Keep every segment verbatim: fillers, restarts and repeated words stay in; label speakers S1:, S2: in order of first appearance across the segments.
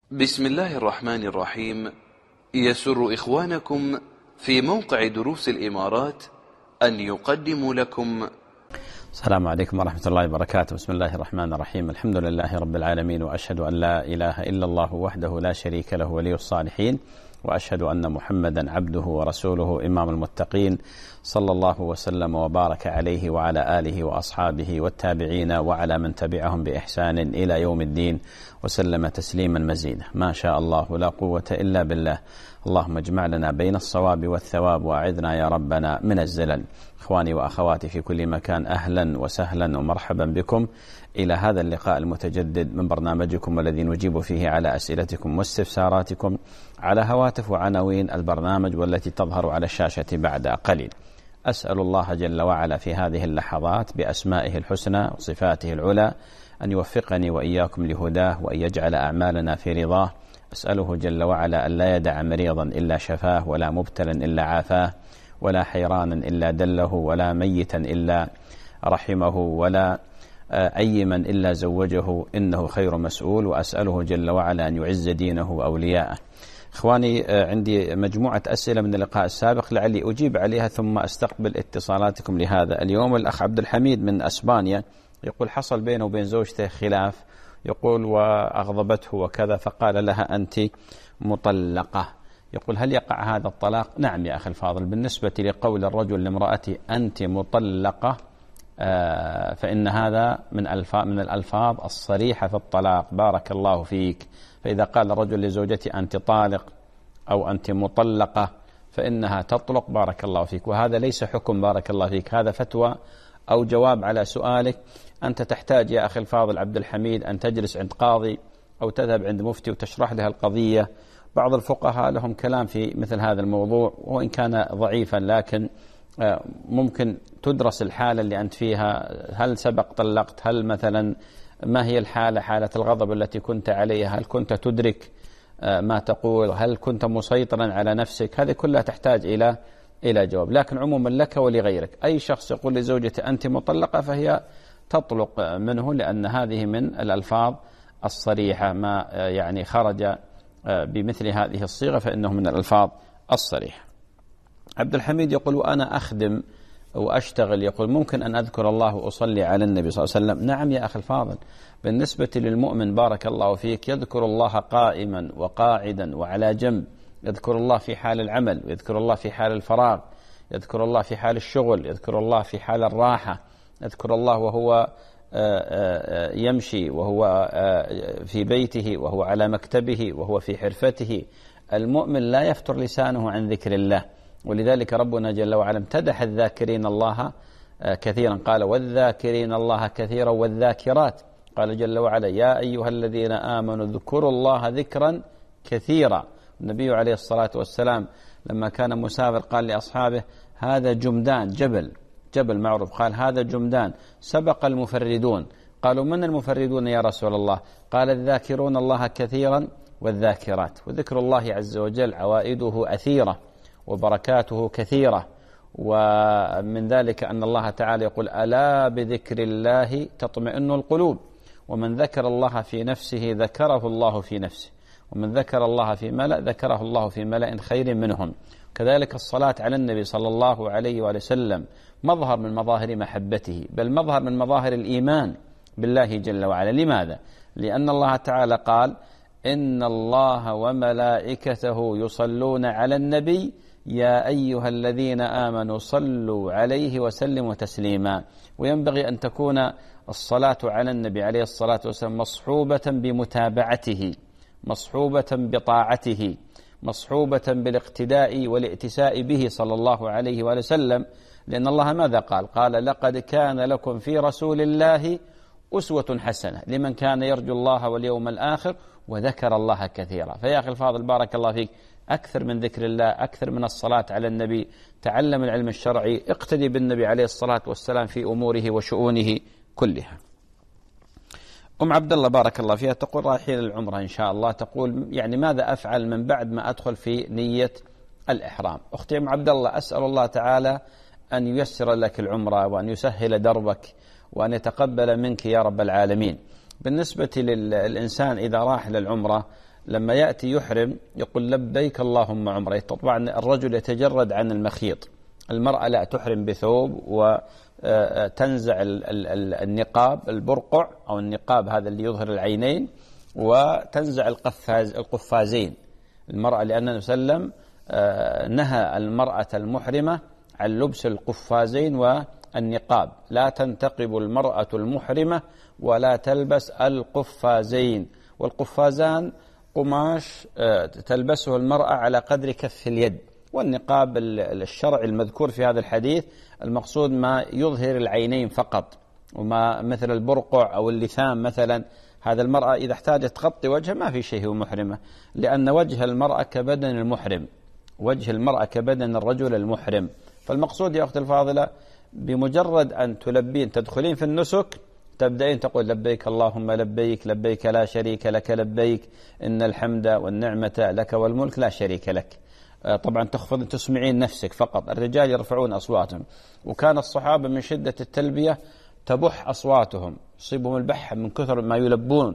S1: بسم الله الرحمن الرحيم. يسر إخوانكم في موقع دروس الإمارات أن يقدموا لكم.
S2: السلام عليكم ورحمة الله وبركاته. بسم الله الرحمن الرحيم. الحمد لله رب العالمين، وأشهد أن لا إله إلا الله وحده لا شريك له ولي الصالحين، وأشهد أن محمدا عبده ورسوله إمام المتقين، صلى الله وسلم وبارك عليه وعلى آله وأصحابه والتابعين وعلى من تبعهم بإحسان إلى يوم الدين، وسلم تسليما مزيدا. ما شاء الله لا قوة إلا بالله. اللهم اجمع لنا بين الصواب والثواب، وأعذنا يا ربنا من الزلل. إخواني وأخواتي في كل مكان، أهلا وسهلا ومرحبا بكم إلى هذا اللقاء المتجدد من برنامجكم الذي نجيب فيه على أسئلتكم واستفساراتكم على هواتف وعناوين البرنامج والتي تظهر على الشاشة بعد قليل. أسأل الله جل وعلا في هذه اللحظات بأسمائه الحسنى وصفاته العلى أن يوفقني وإياكم لهداه، وأن يجعل أعمالنا في رضاه. أسأله جل وعلا أن لا يدع مريضا إلا شفاه، ولا مبتلا إلا عافاه، ولا حيرانا إلا دله، ولا ميتا إلا رحمه، ولا أيما إلا زوجه، إنه خير مسؤول. وأسأله جل وعلا أن يعز دينه وأولياءه. إخواني، عندي مجموعة أسئلة من اللقاء السابق لعلي أجيب عليها ثم أستقبل اتصالاتكم لهذا اليوم. الأخ عبد الحميد من أسبانيا يقول حصل بينه وبين زوجته خلاف، يقول وأغضبته وكذا، فقال لها أنت مطلقة. يقول هل يقع هذا الطلاق؟ نعم يا أخي الفاضل، بالنسبة لقول الرجل لامرأته أنت مطلقة آه فإن هذا من الفاظ من الألفاظ الصريحة في الطلاق. بارك الله فيك. فإذا قال الرجل لزوجته أنت طالق أو أنت مطلقة فإنها تطلق. بارك الله فيك. وهذا ليس حكم بارك الله فيك، هذا فتوى أو جواب على سؤالك. أنت تحتاج يا أخي الفاضل عبد الحميد أن تجلس عند قاضي أو تذهب عند مفتي وتشرح لها القضية. بعض الفقهاء لهم كلام في مثل هذا الموضوع، وإن كان ضعيفا لكن ممكن تدرس الحالة اللي أنت فيها. هل سبق طلقت؟ هل مثلا ما هي الحالة، حالة الغضب التي كنت عليها؟ هل كنت تدرك ما تقول؟ هل كنت مسيطرا على نفسك؟ هذه كلها تحتاج إلى إلى جواب. لكن عموما لك ولغيرك، أي شخص يقول لزوجته أنت مطلقة فهي تطلق منه، لأن هذه من الألفاظ الصريحة. ما يعني خرج بمثل هذه الصيغة فإنه من الألفاظ الصريحة. عبد الحميد يقول وأنا أخدم وأشتغل، يقول ممكن أن أذكر الله وأصلي على النبي صلى الله عليه وسلم؟ نعم يا أخي الفاضل، بالنسبة للمؤمن بارك الله فيك يذكر الله قائما وقاعدا وعلى جنب، يذكر الله في حال العمل، ويذكر الله في حال الفراغ، يذكر الله في حال الشغل، يذكر الله في حال الراحة، يذكر الله وهو يمشي، وهو في بيته، وهو على مكتبه، وهو في حرفته. المؤمن لا يفتر لسانه عن ذكر الله، ولذلك ربنا جل وعلا امتدح الذاكرين الله كثيرا، قال والذاكرين الله كثيرا والذاكرات. قال جل وعلا يا أيها الذين آمنوا اذكروا الله ذكرا كثيرا. النبي عليه الصلاة والسلام لما كان مسافر قال لأصحابه هذا جمدان، جبل جبل معروف، قال هذا جمدان سبق المفردون. قالوا من المفردون يا رسول الله؟ قال الذاكرون الله كثيرا والذاكرات. وذكر الله عز وجل عوائده أثيرة وبركاته كثيرة، ومن ذلك أن الله تعالى يقول ألا بذكر الله تطمئن القلوب، ومن ذكر الله في نفسه ذكره الله في نفسه، ومن ذكر الله في ملأ ذكره الله في ملأ خير منهم. كذلك الصلاة على النبي صلى الله عليه وآله وسلم مظهر من مظاهر محبته، بل مظهر من مظاهر الإيمان بالله جل وعلا. لماذا؟ لأن الله تعالى قال إن الله وملائكته يصلون على النبي يا أيها الذين آمنوا صلوا عليه وسلموا تسليما. وينبغي أن تكون الصلاة على النبي عليه الصلاة والسلام مصحوبة بمتابعته، مصحوبة بطاعته، مصحوبة بالاقتداء والائتساء به صلى الله عليه وآله وسلم. لأن الله ماذا قال؟ قال لقد كان لكم في رسول الله أسوة حسنة لمن كان يرجو الله واليوم الآخر وذكر الله كثيرا. فيا أخي الفاضل بارك الله فيك، أكثر من ذكر الله، أكثر من الصلاة على النبي، تعلم العلم الشرعي، اقتدي بالنبي عليه الصلاة والسلام في أموره وشؤونه كلها. أم عبد الله بارك الله فيها تقول رايحين العمرة إن شاء الله، تقول يعني ماذا أفعل من بعد ما أدخل في نية الإحرام؟ أختي أم عبد الله، أسأل الله تعالى أن ييسر لك العمرة وأن يسهل دربك وأن يتقبل منك يا رب العالمين. بالنسبة للإنسان إذا راح للعمرة لما يأتي يحرم يقول لبيك اللهم عمرة. طبعا الرجل يتجرد عن المخيط، المرأة لا تحرم بثوب وتنزع النقاب البرقع أو النقاب هذا اللي يظهر العينين، وتنزع القفاز القفازين المرأة، لأن النبي صلى الله عليه وسلم نهى المرأة المحرمة عن لبس القفازين والنقاب. لا تنتقب المرأة المحرمة ولا تلبس القفازين. والقفازان قماش تلبسه المرأة على قدر كف اليد. والنقاب الشرعي المذكور في هذا الحديث المقصود ما يظهر العينين فقط، وما مثل البرقع أو اللثام مثلا، هذا المرأة إذا احتاجت تغطي وجهها ما في شيء هو محرمة، لأن وجه المرأة كبدن المحرم، وجه المرأة كبدن الرجل المحرم. فالمقصود يا أختي الفاضلة بمجرد أن تلبين تدخلين في النسك تبدأين تقول لبيك اللهم لبيك، لبيك لا شريك لك لبيك، إن الحمد والنعمة لك والملك لا شريك لك. طبعا تخفض تسمعين نفسك فقط. الرجال يرفعون أصواتهم، وكان الصحابة من شدة التلبية تبح أصواتهم، يصيبهم البحة من كثر ما يلبون.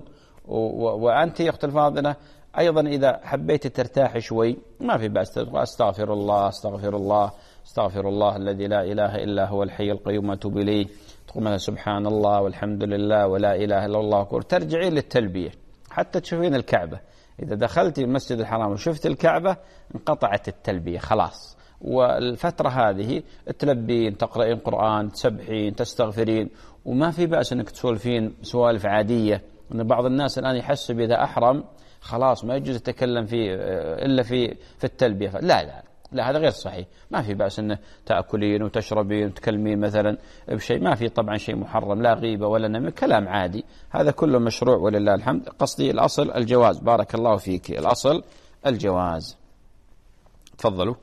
S2: وأنت يا أخت الفاضلة أيضا إذا حبيت ترتاح شوي ما في بأس أستغفر الله أستغفر الله أستغفر الله الذي لا إله إلا هو الحي القيوم أتوب إليه، تقول سبحان الله والحمد لله ولا إله إلا الله أكبر، ترجعين للتلبية حتى تشوفين الكعبة. إذا دخلت المسجد الحرام وشفت الكعبة انقطعت التلبية خلاص. والفترة هذه تلبين، تقرأين قرآن، تسبحين، تستغفرين، وما في بأس أنك تسولفين سوالف عادية. أن بعض الناس الآن يحسب إذا أحرم خلاص ما يجوز يتكلم فيه إلا في في التلبية. لا لا لا، هذا غير صحيح. ما في بأس أن تأكلين وتشربين وتكلمين مثلا بشيء، ما في طبعا شيء محرم، لا غيبة ولا نميمة، كلام عادي، هذا كله مشروع ولله الحمد. قصدي الأصل الجواز. بارك الله فيك، الأصل الجواز. تفضلوا.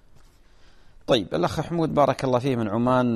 S2: طيب الأخ حمود بارك الله فيه من عمان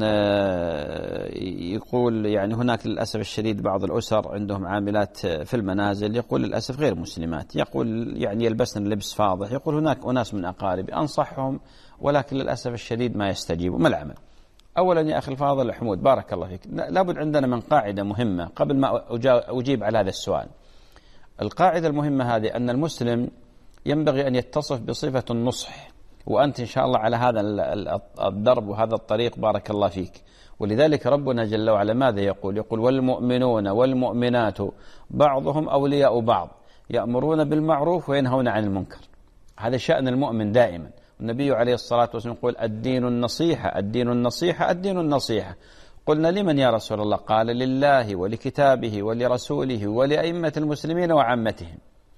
S2: يقول يعني هناك للأسف الشديد بعض الأسر عندهم عاملات في المنازل، يقول للأسف غير مسلمات، يقول يعني يلبسن لبس فاضح، يقول هناك أناس من أقاربي أنصحهم ولكن للأسف الشديد ما يستجيبوا. ما العمل؟ أولا يا أخي الفاضل حمود بارك الله فيك، لابد عندنا من قاعدة مهمة قبل ما أجيب على هذا السؤال. القاعدة المهمة هذه أن المسلم ينبغي أن يتصف بصفة النصح، وأنت إن شاء الله على هذا الدرب وهذا الطريق بارك الله فيك. ولذلك ربنا جل وعلا ماذا يقول؟ يقول والمؤمنون والمؤمنات بعضهم أولياء بعض يأمرون بالمعروف وينهون عن المنكر. هذا شأن المؤمن دائما. النبي عليه الصلاة والسلام يقول الدين النصيحة الدين النصيحة الدين النصيحة. قلنا لمن يا رسول الله؟ قال لله ولكتابه ولرسوله ولأئمة المسلمين وعامتهم.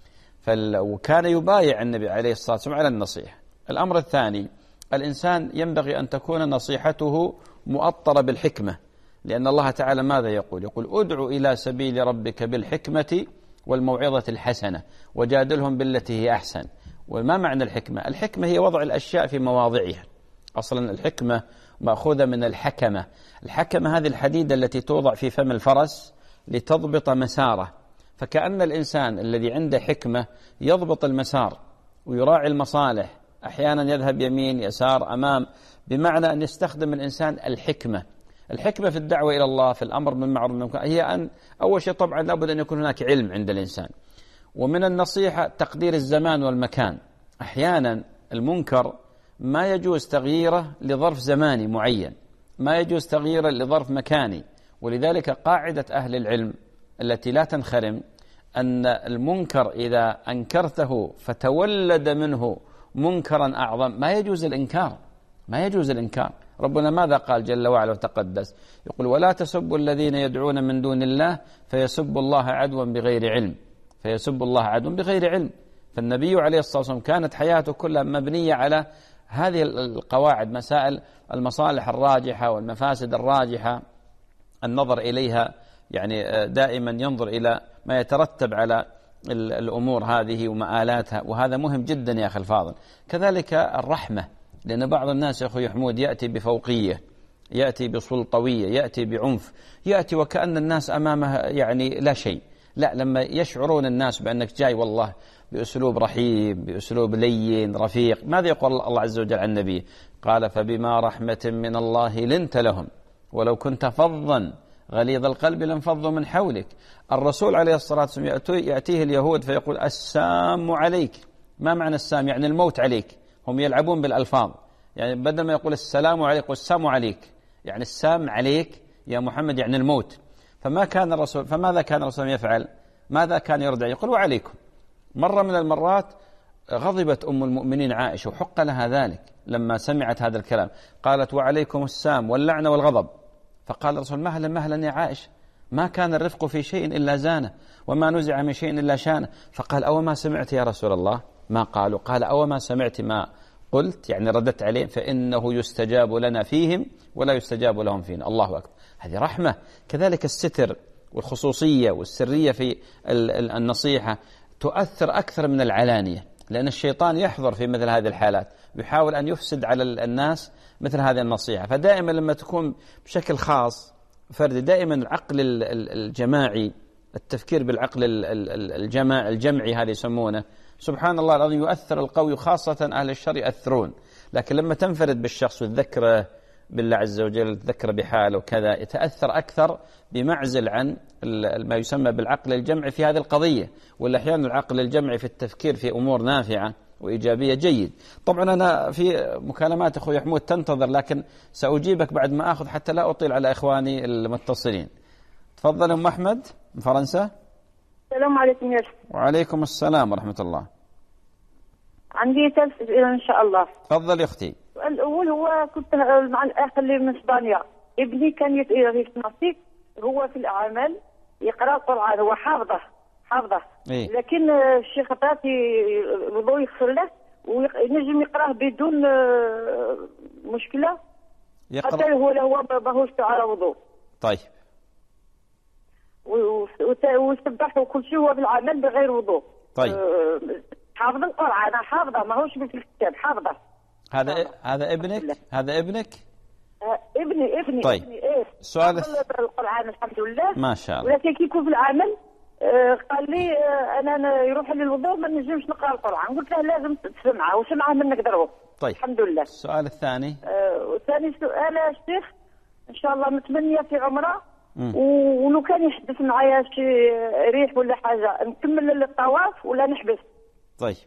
S2: وكان يبايع النبي عليه الصلاة والسلام على النصيحة. الأمر الثاني، الإنسان ينبغي أن تكون نصيحته مؤطرة بالحكمة، لأن الله تعالى ماذا يقول؟ يقول ادعو إلى سبيل ربك بالحكمة والموعظة الحسنة وجادلهم بالتي هي أحسن. وما معنى الحكمة؟ الحكمة هي وضع الأشياء في مواضعها. أصلا الحكمة مأخوذة من الحكمة. الحكمة هذه الحديدة التي توضع في فم الفرس لتضبط مساره. فكأن الإنسان الذي عنده حكمة يضبط المسار ويراعي المصالح، أحيانا يذهب يمين يسار أمام، بمعنى أن يستخدم الإنسان الحكمة. الحكمة في الدعوة إلى الله، في الأمر بالمعروف والنهي، هي أن أول شيء طبعا لابد أن يكون هناك علم عند الإنسان. ومن النصيحة تقدير الزمان والمكان. أحيانا المنكر ما يجوز تغييره لظرف زماني معين، ما يجوز تغييره لظرف مكاني. ولذلك قاعدة أهل العلم التي لا تنخرم أن المنكر إذا أنكرته فتولد منه منكرا أعظم ما يجوز الإنكار، ما يجوز الإنكار. ربنا ماذا قال جل وعلا وتقدس؟ يقول ولا تسبوا الذين يدعون من دون الله فيسبوا الله عدوا بغير علم، فيسبوا الله عدوا بغير علم. فالنبي عليه الصلاة والسلام كانت حياته كلها مبنية على هذه القواعد، مسائل المصالح الراجحة والمفاسد الراجحة، النظر إليها، يعني دائما ينظر إلى ما يترتب على الأمور هذه ومآلاتها، وهذا مهم جدا يا أخي الفاضل. كذلك الرحمة، لأن بعض الناس يا أخي حمود يأتي بفوقية، يأتي بسلطوية، يأتي بعنف، يأتي وكأن الناس أمامه يعني لا شيء. لا، لما يشعرون الناس بأنك جاي والله بأسلوب رحيم، بأسلوب لين رفيق، ماذا يقول الله عز وجل عن النبي؟ قال فبما رحمة من الله لنت لهم ولو كنت فظا غليظ القلب لانفضوا من حولك. الرسول عليه الصلاة والسلام يأتيه اليهود فيقول السام عليك. ما معنى السام؟ يعني الموت عليك. هم يلعبون بالألفاظ، يعني بدل ما يقول السلام عليك والسام عليك، يعني السام عليك يا محمد يعني الموت. فما كان الرسول فماذا كان الرسول يفعل؟ ماذا كان يرجع؟ يقول وعليكم. مرة من المرات غضبت أم المؤمنين عائشة وحق لها ذلك لما سمعت هذا الكلام، قالت وعليكم السام واللعنة والغضب. فقال الرسول مهلا مهلا يا عائشة، ما كان الرفق في شيء إلا زانه وما نزع من شيء إلا شانه. فقال أو ما سمعت يا رسول الله ما قالوا؟ قال أو ما سمعت ما قلت، يعني ردت عليه فإنه يستجاب لنا فيهم ولا يستجاب لهم فينا. الله أكبر، هذه رحمة. كذلك الستر والخصوصية والسرية في النصيحة تؤثر أكثر من العلانية، لأن الشيطان يحضر في مثل هذه الحالات ويحاول أن يفسد على الناس مثل هذه النصيحة. فدائما لما تكون بشكل خاص فردي، دائما العقل الجماعي، التفكير بالعقل الجماعي الجمعي هذا يسمونه، سبحان الله العظيم، يؤثر القوي، خاصة أهل الشر يأثرون. لكن لما تنفرد بالشخص وتذكره بالله عز وجل، تذكره بحاله وكذا، يتأثر أكثر بمعزل عن ما يسمى بالعقل الجمعي في هذه القضية. والأحيان العقل الجمعي في التفكير في أمور نافعة وإيجابية جيد. طبعا أنا في مكالمات أخوي حمود تنتظر، لكن سأجيبك بعد ما أخذ حتى لا أطيل على إخواني المتصلين. تفضل أم أحمد من فرنسا.
S3: السلام عليكم يا شيخ.
S2: وعليكم السلام ورحمة الله.
S3: عندي ثلاث أسئلة إن شاء الله.
S2: تفضل يا أختي.
S3: السؤال الأول هو كنت مع الأخ اللي من إسبانيا، ابني كان يتنصيب هو في الأعمال يقرأ القرآن، هو حافظه حافظه
S2: إيه؟
S3: لكن الشيخ عطاتي الوضوء يغفر له وينجم يقرأه بدون مشكلة
S2: يقرأ
S3: حتى هو هو ماهوش على وضوء.
S2: طيب.
S3: ويسبح وكل شيء هو في العمل بغير وضوء.
S2: طيب.
S3: حافظ القرآن، أنا حافظه ماهوش في الكتاب، حافظه.
S2: هذا إيه؟ هذا ابنك؟ هذا ابنك؟
S3: آه ابني ابني
S2: طيب.
S3: ابني ايه
S2: السؤال
S3: القرآن الحمد لله
S2: ما شاء الله.
S3: ولكن كي يكون في العمل آه قال لي آه انا يروح لي الوضوء ما نجمش نقرا القرآن. قلت له لازم تسمعه وسمعه منك ضربه.
S2: طيب
S3: الحمد لله.
S2: السؤال الثاني.
S3: آه وثاني سؤال يا شيخ، ان شاء الله متمنيه في عمره ولو كان يحدث معايا شي ريح ولا حاجه نكمل الطواف ولا نحبس.
S2: طيب.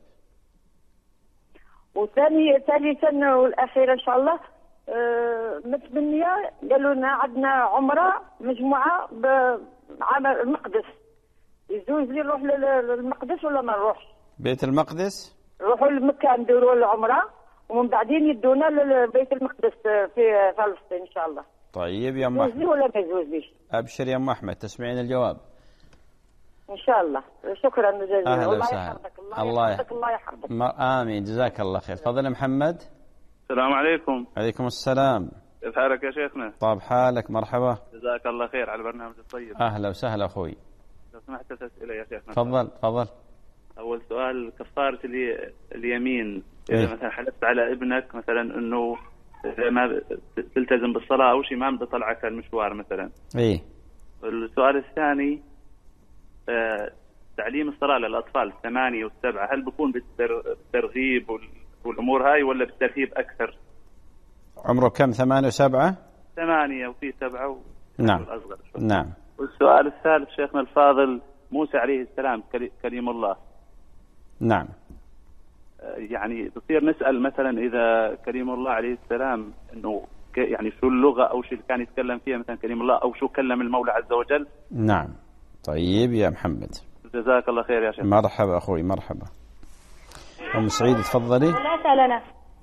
S3: وثاني ثالثا والاخيره ان شاء الله أه متمنيه، قالوا لنا عندنا عمره مجموعه مع المقدس، يجوز لي نروح للمقدس ولا ما نروحش؟
S2: بيت المقدس؟
S3: نروحوا لمكه نديروا العمره ومن بعدين يدونا لبيت المقدس في فلسطين ان شاء الله.
S2: طيب يا ام احمد.
S3: ولا ما يجوزليش؟
S2: ابشر يا ام احمد، تسمعين الجواب
S3: ان شاء الله. شكرا جزيلا.
S2: اهلا وسهلا.
S3: الله يحفظك. الله يحفظك.
S2: امين، جزاك الله خير. تفضل يا محمد.
S4: السلام عليكم.
S2: عليكم السلام.
S4: كيف حالك يا شيخنا؟
S2: طاب حالك، مرحبا.
S4: جزاك الله خير على البرنامج الطيب.
S2: اهلا وسهلا اخوي.
S4: لو سمحت ثلاث اسئله يا شيخنا.
S2: تفضل تفضل.
S4: اول سؤال، كفاره الي... اليمين اذا إيه؟ مثلا حلفت على ابنك مثلا انه اذا ما تلتزم بالصلاه او شيء ما بدي اطلعك المشوار مثلا.
S2: ايه.
S4: السؤال الثاني، آه تعليم الصلاه للاطفال الثمانيه والسبعه هل بيكون بالترغيب وال... والامور هاي ولا بالترهيب اكثر؟
S2: عمره كم؟ ثمانية وسبعة؟
S4: ثمانية وفي سبعة و...
S2: نعم.
S4: الأصغر.
S2: نعم.
S4: والسؤال الثالث شيخنا الفاضل، موسى عليه السلام كليم الله.
S2: نعم.
S4: يعني بصير نسأل مثلا إذا كليم الله عليه السلام إنه يعني شو اللغة أو شو اللي كان يتكلم فيها مثلا كليم الله أو شو كلم المولى عز وجل.
S2: نعم. طيب يا محمد.
S4: جزاك الله خير يا شيخ.
S2: مرحبا أخوي، مرحبا. أم سعيد تفضلي.
S3: لا سألنا.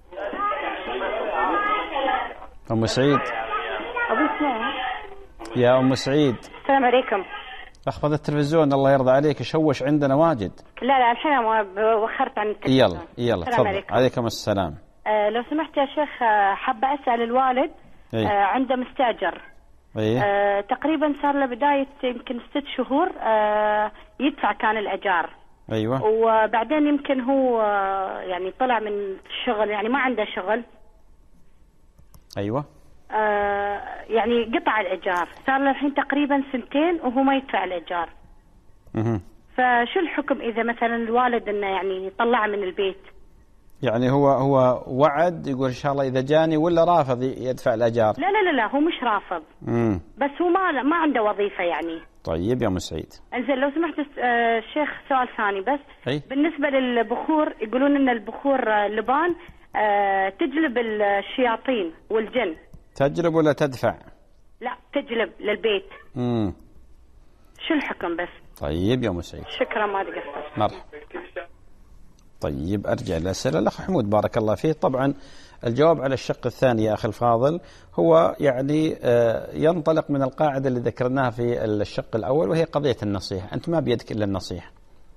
S2: أم سعيد.
S3: أبو اسماء.
S2: يا أم سعيد.
S3: السلام عليكم.
S2: اخفض التلفزيون الله يرضى عليك، يشوش عندنا واجد.
S3: لا لا الحين وخرت عن التلفزيون.
S2: يلا يلا تفضل. عليكم. عليكم السلام.
S3: آه لو سمحت يا شيخ، حابة أسأل الوالد.
S2: أيه؟
S3: آه عنده مستأجر.
S2: أيه؟
S3: آه تقريبا صار له بداية يمكن ست شهور آه يدفع كان الأجار.
S2: أيوة.
S3: وبعدين يمكن هو آه يعني طلع من الشغل، يعني ما عنده شغل.
S2: أيوة.
S3: آه يعني قطع الإيجار، صار له الحين تقريبا سنتين وهو ما يدفع الإيجار.
S2: اها.
S3: فشو الحكم إذا مثلا الوالد إنه يعني يطلعه من البيت؟
S2: يعني هو هو وعد يقول إن شاء الله إذا جاني، ولا رافض يدفع الأجار؟
S5: لا لا لا لا هو مش رافض.
S2: مم.
S5: بس هو ما ما عنده وظيفة يعني.
S2: طيب يا مسعيد.
S5: انزين لو سمحت آه شيخ سؤال ثاني بس.
S2: أي؟ بالنسبة
S5: للبخور يقولون ان البخور لبان آه تجلب الشياطين والجن.
S2: تجلب ولا تدفع؟
S5: لا تجلب للبيت.
S2: امم
S5: شو الحكم بس؟
S2: طيب يا مسعيد.
S5: شكرا ما تقصر.
S2: مرحبا. طيب أرجع للأسئلة. الأخ حمود بارك الله فيه، طبعا الجواب على الشق الثاني يا أخي الفاضل هو يعني ينطلق من القاعدة اللي ذكرناها في الشق الأول، وهي قضية النصيحة. أنت ما بيدك إلا النصيحة.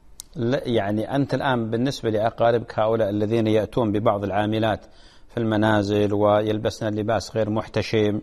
S2: يعني أنت الآن بالنسبة لأقاربك هؤلاء الذين يأتون ببعض العاملات في المنازل ويلبسن اللباس غير محتشم،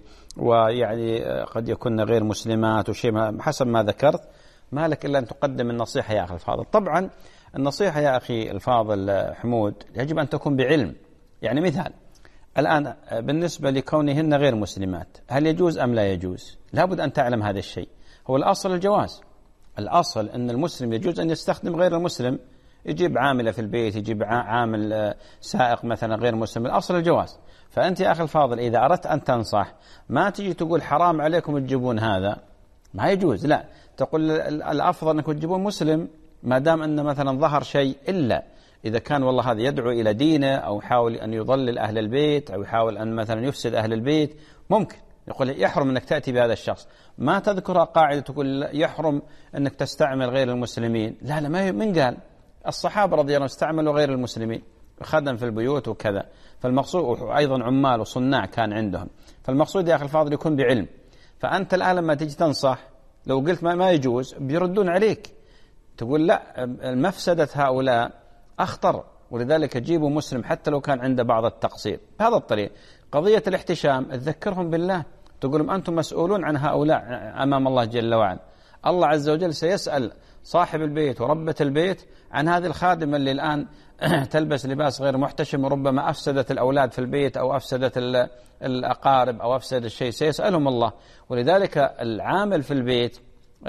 S2: ويعني قد يكون غير مسلمات وشيء حسب ما ذكرت، ما لك إلا أن تقدم النصيحة يا أخي الفاضل. طبعا النصيحة يا أخي الفاضل حمود يجب أن تكون بعلم. يعني مثال الآن بالنسبة لكونهن غير مسلمات، هل يجوز أم لا يجوز؟ لابد أن تعلم هذا الشيء. هو الأصل الجواز، الأصل أن المسلم يجوز أن يستخدم غير المسلم، يجيب عاملة في البيت، يجيب عامل سائق مثلا غير مسلم، الأصل الجواز. فأنت يا أخي الفاضل إذا أردت أن تنصح ما تجي تقول حرام عليكم تجيبون هذا، ما يجوز. لا، تقول الأفضل أنكم تجيبون مسلم ما دام أن مثلا ظهر شيء، إلا إذا كان والله هذا يدعو إلى دينه أو يحاول أن يضلل أهل البيت أو يحاول أن مثلا يفسد أهل البيت، ممكن يقول يحرم أنك تأتي بهذا الشخص. ما تذكر قاعدة تقول يحرم أنك تستعمل غير المسلمين. لا لا، ما من قال الصحابة رضي الله عنهم استعملوا غير المسلمين، خدم في البيوت وكذا. فالمقصود أيضا عمال وصناع كان عندهم. فالمقصود يا أخي الفاضل يكون بعلم. فأنت الآن لما تجي تنصح لو قلت ما, ما يجوز بيردون عليك، تقول لا المفسدة هؤلاء أخطر، ولذلك جيبوا مسلم حتى لو كان عنده بعض التقصير. بهذا الطريق قضية الاحتشام تذكرهم بالله، تقول لهم أنتم مسؤولون عن هؤلاء أمام الله جل وعلا. الله عز وجل سيسأل صاحب البيت وربة البيت عن هذه الخادمة اللي الآن تلبس لباس غير محتشم وربما أفسدت الأولاد في البيت أو أفسدت الأقارب أو أفسد الشيء، سيسألهم الله. ولذلك العامل في البيت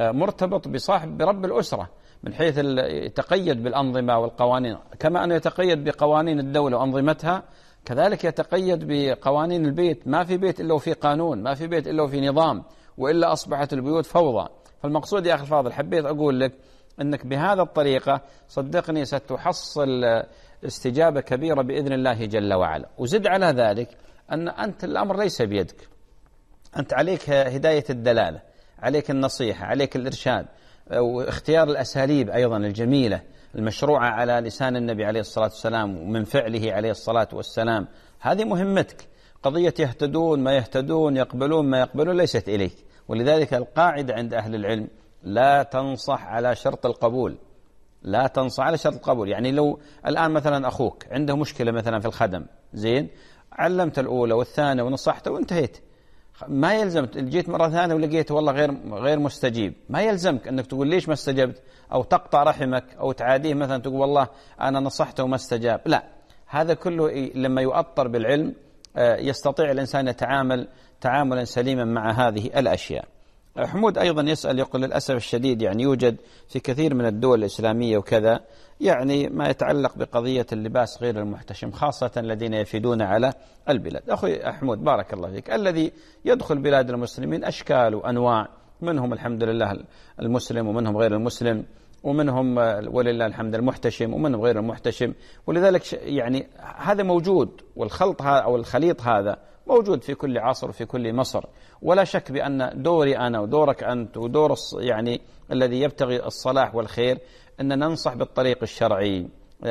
S2: مرتبط بصاحب برب الأسرة من حيث يتقيد بالأنظمة والقوانين، كما أنه يتقيد بقوانين الدولة وأنظمتها، كذلك يتقيد بقوانين البيت. ما في بيت إلا وفي قانون، ما في بيت إلا وفي نظام، وإلا أصبحت البيوت فوضى. فالمقصود يا أخي الفاضل حبيت أقول لك أنك بهذا الطريقة صدقني ستحصل استجابة كبيرة بإذن الله جل وعلا. وزد على ذلك أن أنت الأمر ليس بيدك، أنت عليك هداية الدلالة، عليك النصيحة، عليك الإرشاد، واختيار الأساليب أيضا الجميلة المشروعة على لسان النبي عليه الصلاة والسلام ومن فعله عليه الصلاة والسلام. هذه مهمتك. قضية يهتدون ما يهتدون يقبلون ما يقبلون ليست إليك. ولذلك القاعدة عند أهل العلم لا تنصح على شرط القبول، لا تنصح على شرط القبول. يعني لو الآن مثلا أخوك عنده مشكلة مثلا في الخدم، زين علمت الأولى والثانية ونصحته وانتهيت، ما يلزم جيت مرة ثانية ولقيته والله غير غير مستجيب، ما يلزمك أنك تقول ليش ما استجبت أو تقطع رحمك أو تعاديه مثلا تقول والله أنا نصحته وما استجاب. لا، هذا كله لما يؤطر بالعلم يستطيع الإنسان يتعامل تعاملا سليما مع هذه الأشياء. حمود أيضا يسأل يقول للأسف الشديد يعني يوجد في كثير من الدول الإسلامية وكذا يعني ما يتعلق بقضية اللباس غير المحتشم، خاصة الذين يفيدون على البلاد. أخي حمود بارك الله فيك، الذي يدخل بلاد المسلمين أشكال وأنواع، منهم الحمد لله المسلم ومنهم غير المسلم، ومنهم ولله الحمد المحتشم ومنهم غير المحتشم. ولذلك يعني هذا موجود، والخلط هذا أو الخليط هذا موجود في كل عصر وفي كل مصر. ولا شك بأن دوري أنا ودورك أنت ودور يعني الذي يبتغي الصلاح والخير أن ننصح بالطريق الشرعي،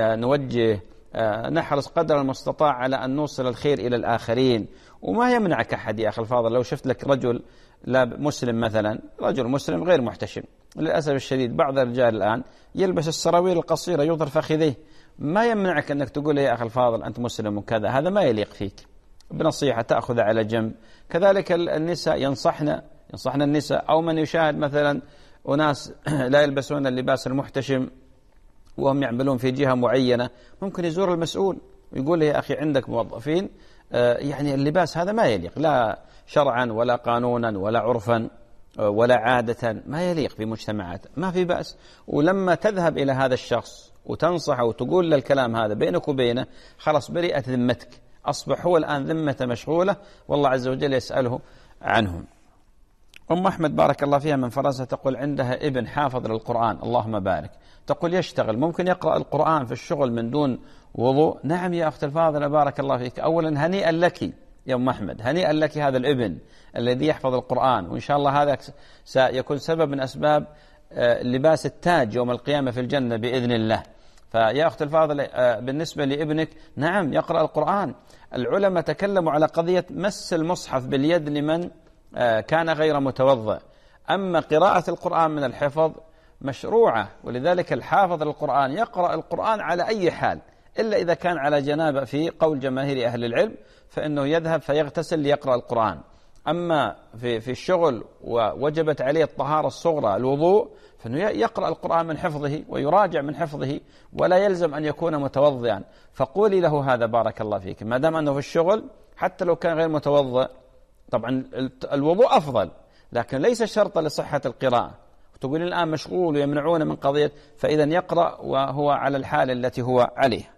S2: نوجه، نحرص قدر المستطاع على أن نوصل الخير إلى الآخرين. وما يمنعك أحد يا أخي الفاضل لو شفت لك رجل لا مسلم مثلا، رجل مسلم غير محتشم، للأسف الشديد بعض الرجال الآن يلبس السراويل القصيرة يظهر فخذيه، ما يمنعك أنك تقول يا أخي الفاضل أنت مسلم وكذا، هذا ما يليق فيك، بنصيحة تأخذ على جنب. كذلك النساء ينصحنا ينصحنا النساء، أو من يشاهد مثلا أناس لا يلبسون اللباس المحتشم وهم يعملون في جهة معينة، ممكن يزور المسؤول ويقول يا أخي عندك موظفين يعني اللباس هذا ما يليق لا شرعا ولا قانونا ولا عرفا ولا عادة، ما يليق بمجتمعات، ما في بأس. ولما تذهب إلى هذا الشخص وتنصحه وتقول له الكلام هذا بينك وبينه، خلاص برئت ذمتك، أصبح هو الآن ذمته مشغولة والله عز وجل يسأله عنهم. أم أحمد بارك الله فيها من فرنسا تقول عندها ابن حافظ للقرآن اللهم بارك، تقول يشتغل ممكن يقرأ القرآن في الشغل من دون وضوء؟ نعم يا أخت الفاضلة بارك الله فيك، أولا هنيئا لك يا أم أحمد، هنيئا لك هذا الابن الذي يحفظ القرآن، وإن شاء الله هذا سيكون سبب من أسباب لباس التاج يوم القيامة في الجنة بإذن الله. فيا أخت الفاضلة بالنسبة لابنك نعم يقرأ القرآن. العلماء تكلموا على قضية مس المصحف باليد لمن كان غير متوضئ، أما قراءة القرآن من الحفظ مشروعة، ولذلك الحافظ للقرآن يقرأ القرآن على أي حال إلا إذا كان على جنابة في قول جماهير أهل العلم فإنه يذهب فيغتسل ليقرأ القرآن. أما في في الشغل ووجبت عليه الطهارة الصغرى الوضوء فإنه يقرأ القرآن من حفظه ويراجع من حفظه ولا يلزم أن يكون متوضئا. فقولي له هذا بارك الله فيك، ما دام أنه في الشغل حتى لو كان غير متوضئ، طبعا الوضوء أفضل لكن ليس شرطا لصحة القراءة، وتقولين الآن مشغول ويمنعون من قضية، فإذا يقرأ وهو على الحال التي هو عليها.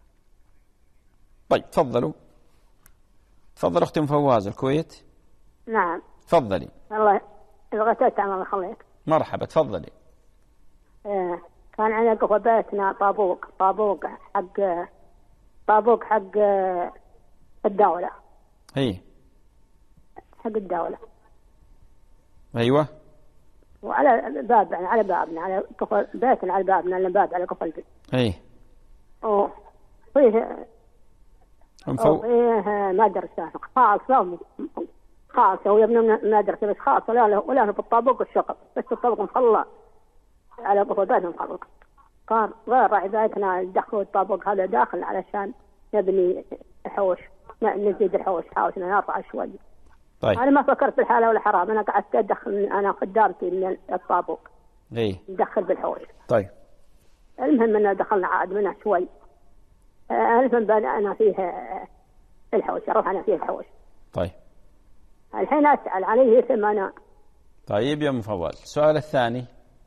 S2: طيب تفضلوا. تفضل أختي فواز الكويت.
S6: نعم
S2: تفضلي.
S6: الله الغتات عن الله يخليك.
S2: مرحبا تفضلي.
S6: آه. كان عندنا قفا بيتنا طابوق طابوق حق طابوق حق الدولة.
S2: هي
S6: حق الدولة.
S2: أيوة.
S6: وعلى باب يعني على بابنا على قفا بيتنا على بابنا الباب على قفا البيت.
S2: هي.
S6: أوه فيه
S2: مفو...
S6: فيه مدرسة خاصة خاصة ويبنون مدرسة بس خاصة لا له ولا له بالطابوق الشقق بس الطابوق مخلى على قفا بيتنا مخلى. قال غير راعي بيتنا دخلوا الطابوق هذا داخل علشان نبني حوش نزيد الحوش حاوشنا نرفع شوي.
S2: طيب.
S6: أنا ما فكرت بالحلال ولا حرام، أنا قعدت أدخل أنا قدامتي من الطابوق.
S2: إيه.
S6: ندخل بالحوش.
S2: طيب.
S6: المهم أن دخلنا عاد منها شوي. المهم بدأنا فيه الحوش رفعنا فيه الحوش.
S2: طيب.
S6: الحين أسأل عليه ثم أنا.
S2: طيب يا مفوز السؤال الثاني.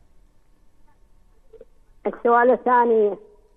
S6: السؤال الثاني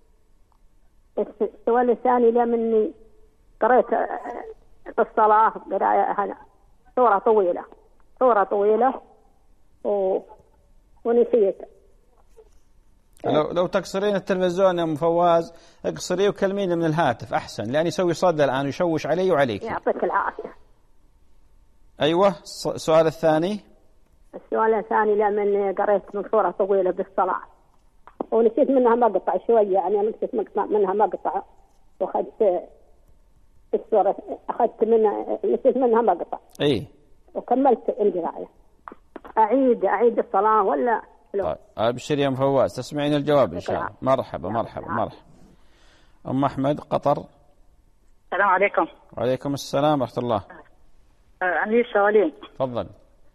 S6: السؤال الثاني لمني قريت في الصلاة قراءة سورة طويلة سورة طويلة و... ونسيت.
S2: لو لو تكسرين التلفزيون يا ام فواز اقصريه وكلميني من الهاتف احسن، لان يسوي صدى الان ويشوش علي وعليك.
S6: يعطيك العافية.
S2: ايوه السؤال الثاني.
S6: السؤال الثاني لمن قريت من سورة طويلة بالصلاة ونسيت منها مقطع شوية، يعني نسيت منها مقطع واخذت السورة أخذت منها نسيت منها مقطع.
S2: إيه.
S6: وكملت القراءة. أعيد أعيد الصلاة ولا؟
S2: طيب أبشر يا مفواز تسمعين الجواب إن شاء الله. مرحبا مرحبا مرحبا. أم أحمد قطر.
S7: السلام عليكم.
S2: وعليكم السلام ورحمة الله.
S7: عندي سؤالين.
S2: تفضل.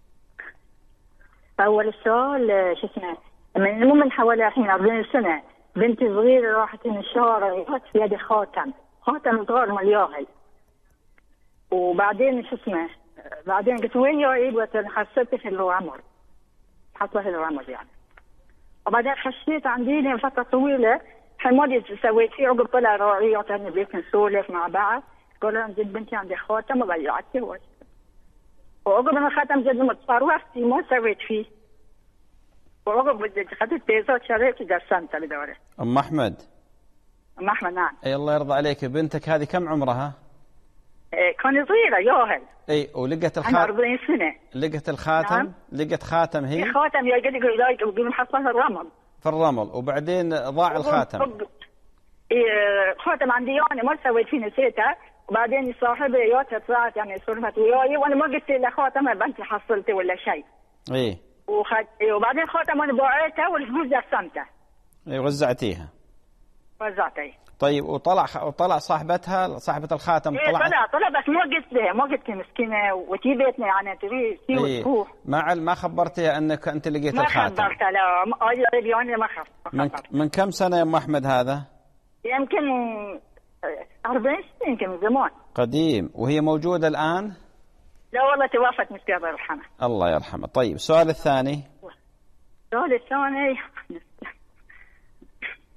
S7: أول السؤال شو اسمه من مو من حوالي الحين أربعين سنة بنتي صغيرة راحت من الشارع في يدي خاتم خاتم صغير ملياهل، وبعدين شو اسمه بعدين قلت وين جايب؟ حسيت في الرمل حصل في الرمل يعني، وبعدين حسيت عندي لي فترة طويلة حمادي سويت فيه عقب طلع راعي عطاني بيت نسولف مع بعض قال لها زين بنتي عندي خاتم وضيعته وعقب ما الخاتم جد متصرفتي ما سويت فيه وعقب بدي خدت بيزات شريت جسمتها بدوره.
S2: أم أحمد.
S7: أم أحمد نعم.
S2: أي الله يرضى عليك، بنتك هذه كم عمرها؟
S7: إيه كان صغيرة ياهل.
S2: اي ولقت الخاتم.
S7: أنا أربعين سنة.
S2: لقت الخاتم؟
S7: نعم.
S2: لقت خاتم هي؟
S7: خاتم يا قد يقول يقول محصل الرمل.
S2: في الرمل وبعدين ضاع الخاتم.
S7: إيه خاتم عندي أنا ما سويت فيه نسيته، وبعدين صاحبي يوتها طلعت يعني سولفت وياي وانا ما قلت له خاتم بنتي حصلته ولا شيء.
S2: ايه.
S7: وخد... وبعدين خاتم انا باعته والفلوس قسمته.
S2: ايه وزعتيها.
S7: وزعتها.
S2: طيب وطلع وطلع صاحبتها صاحبة الخاتم
S7: إيه
S2: طلعت؟
S7: طلع طلع بس ما قلت لها ما قلت مسكينة وتي بيتنا يعني تري تي
S2: إيه.
S7: وتروح.
S2: ما ما خبرتيها انك انت لقيت
S7: ما
S2: الخاتم؟
S7: ما خبرتها لا ما ما خبرت.
S2: من, من كم سنة يا ام احمد هذا؟
S7: يمكن أربعين سنة يمكن من زمان.
S2: قديم. وهي موجودة الآن؟
S7: لا والله توفت مسكينة الله يرحمها.
S2: الله يرحمه. طيب السؤال الثاني.
S7: السؤال الثاني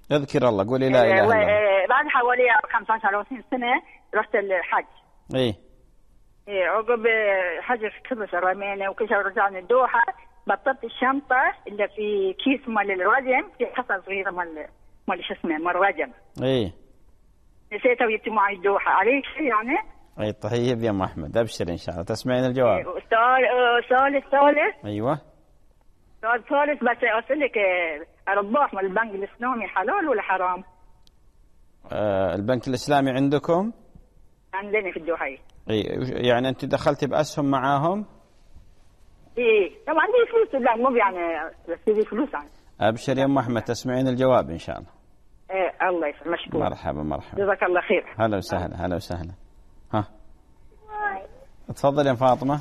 S2: اذكر الله، قولي لا إله إلا الله.
S7: بعد حوالي خمسة عشر وعشرين سنة رحت الحج.
S2: إيه.
S7: إيه عقب حج في كبس الرمانة وكذا ورجعنا الدوحة، بطلت الشنطة اللي في كيس مال الرجم، في حصى صغيرة مال مال شو اسمه مال الرجم.
S2: إيه.
S7: نسيتها وجبت معي الدوحة، عليك شيء يعني؟
S2: أي طيب يا أم أحمد، أبشر إن شاء الله تسمعين الجواب.
S7: إيه سؤال سؤال الثالث.
S2: أيوه.
S7: سؤال ثالث بس أسألك، الرباح مال البنك الإسلامي حلال ولا حرام؟
S2: آه البنك الإسلامي عندكم؟
S7: عندنا في الدوحة.
S2: إيه يعني أنت دخلتي بأسهم معاهم؟
S7: إيه طبعا عندي فلوس، لا مو يعني بس في فلوس يعني.
S2: أبشر يا أم أحمد تسمعين الجواب إن شاء الله.
S7: إيه الله يسلمك، مشكور.
S2: مرحبا مرحبا.
S7: جزاك الله خير.
S2: هلا وسهلا هلا وسهلا. ها تفضل يا فاطمة.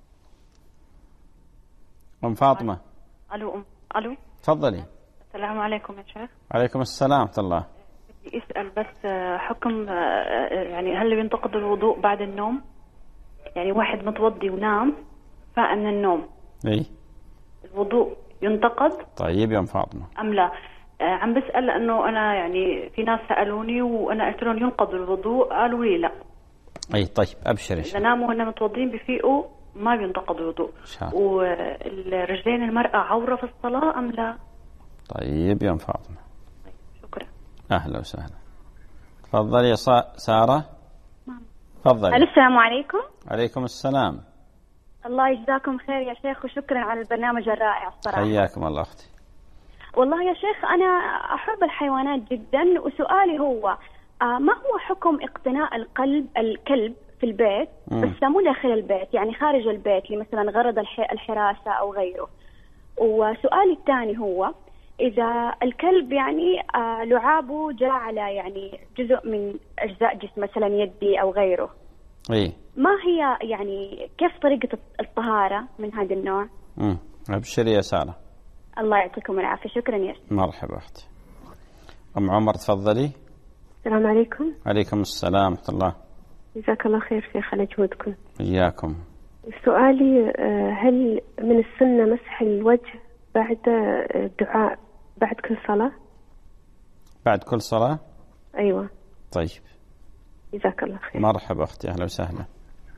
S2: أم فاطمة.
S5: ألو أم ألو.
S2: تفضلي.
S5: السلام عليكم يا شيخ.
S2: عليكم السلام ورحمة الله.
S5: بدي أسأل بس حكم، يعني هل ينتقد الوضوء بعد النوم؟ يعني واحد متوضي ونام فاق من النوم.
S2: إيه.
S5: الوضوء ينتقد؟
S2: طيب يا أم فاطمة.
S5: أم لا؟ عم بسأل لأنه أنا يعني في ناس سألوني وأنا قلت لهم ينقض الوضوء، قالوا لي لا.
S2: أي طيب أبشر إن شاء
S5: الله. إذا ناموا هن متوضين بفيقوا ما بينتقض الوضوء.
S2: إن شاء الله.
S5: والرجلين المرأة عورة في الصلاة أم لا؟
S2: طيب يا أم فاطمة.
S5: طيب شكرا.
S2: أهلا وسهلا. تفضلي يا سارة. تفضلي.
S8: السلام عليكم.
S2: عليكم السلام.
S8: الله يجزاكم خير يا شيخ، وشكرا على البرنامج الرائع الصراحة.
S2: حياكم الله أختي.
S8: والله يا شيخ أنا أحب الحيوانات جدا، وسؤالي هو آه ما هو حكم اقتناء القلب الكلب في البيت م. بس مو داخل البيت، يعني خارج البيت لمثلا غرض الحراسة أو غيره. وسؤالي الثاني هو إذا الكلب يعني آه لعابه جاء على يعني جزء من أجزاء جسم مثلا يدي أو غيره،
S2: إيه
S8: ما هي يعني كيف طريقة الطهارة من هذا النوع؟
S2: امم أبشري يا سارة.
S8: الله يعطيكم العافية، شكرا يا شيخ.
S2: مرحبا أختي. أم عمر تفضلي.
S9: السلام عليكم.
S2: عليكم السلام ورحمة الله.
S9: جزاك الله خير شيخ على جهودكم.
S2: إياكم.
S9: سؤالي هل من السنة مسح الوجه بعد الدعاء بعد كل صلاة؟
S2: بعد كل صلاة؟
S9: أيوة.
S2: طيب
S9: جزاك الله خير.
S2: مرحبا أختي، أهلا وسهلا.